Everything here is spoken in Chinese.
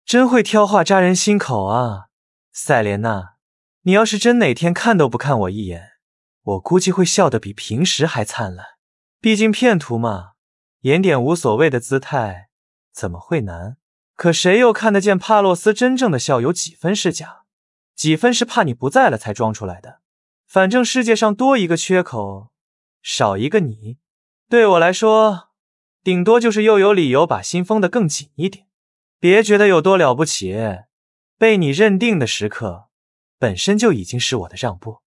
真会挑话扎人心口啊，赛莲娜，你要是真哪天看都不看我一眼，我估计会笑得比平时还灿烂。毕竟骗图嘛，演点无所谓的姿态，怎么会难？可谁又看得见帕洛斯真正的笑有几分是假，几分是怕你不在了才装出来的？反正世界上多一个缺口，少一个你，对我来说，顶多就是又有理由把心封得更紧一点。别觉得有多了不起，被你认定的时刻，本身就已经是我的让步。